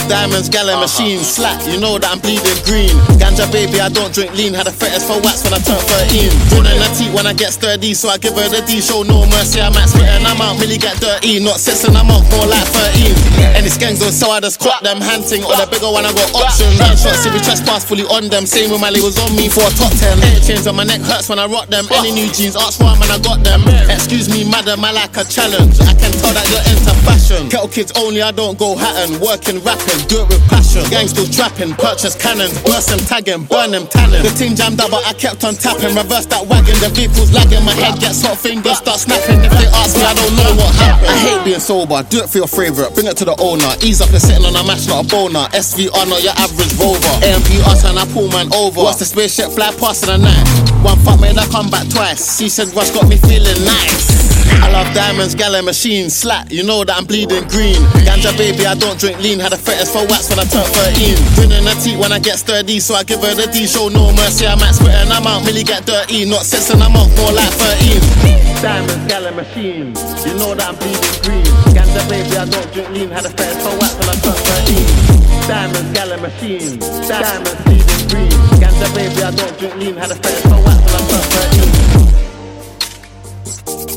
love diamonds, gal and machines. Slack, you know that I'm bleeding green. Ganja baby, I don't drink lean. Had a fetish for wax when I turned 13. Running a teeth when I get sturdy, so I give her the D. Show no mercy, I'm at spit and I'm out, really get dirty. Not 6 and I'm out, more like 13. And it's gangs on, so I just clock them. Hunting or the bigger one, I got options. Gunshots if we trespass fully on them. Same with my labels on me for a top 10. Hair chains on my neck hurts when I rock them. Any new jeans, ask for them and I got them. Excuse me, madam, I like a challenge. I can tell that you're into fashion. Kettle kids only, I don't go hatting. Working, rapping, do it with passion. Gang still trapping, purchase cannons. Burst them, tagging, burn them, tanning. The team jammed up, but I kept on tapping. Reverse that wagon, the vehicle's lagging. My head gets hot, fingers start snapping. If they ask me, I don't know what happened. I hate being sober, do it for your favourite. Bring it to the owner. Ease up and sitting on a match, not a boner. SVR, not your average rover. AMP us and I pull man over. Watch the spaceship fly past in the night. One fuck made I come back twice. She said Rush got me feeling nice. I love diamonds, gal and machines. Slack, you know that I'm bleeding green. Ganja baby, I don't drink lean. Had a fetish for wax when I turned 13. Grinning a teeth when I get sturdy, so I give her the D. Show no mercy, I'm at spit and I'm out, really get dirty. Not 6 and I'm out, more like 13. Diamonds, gal and machines, you know that I'm bleeding green. Ganja baby, I don't drink lean. Had a fetish for wax when I turned 13. Diamonds, gal and machines, diamonds, bleeding green. Ganja baby, I don't drink lean. Had a fetish for wax when I turned 13.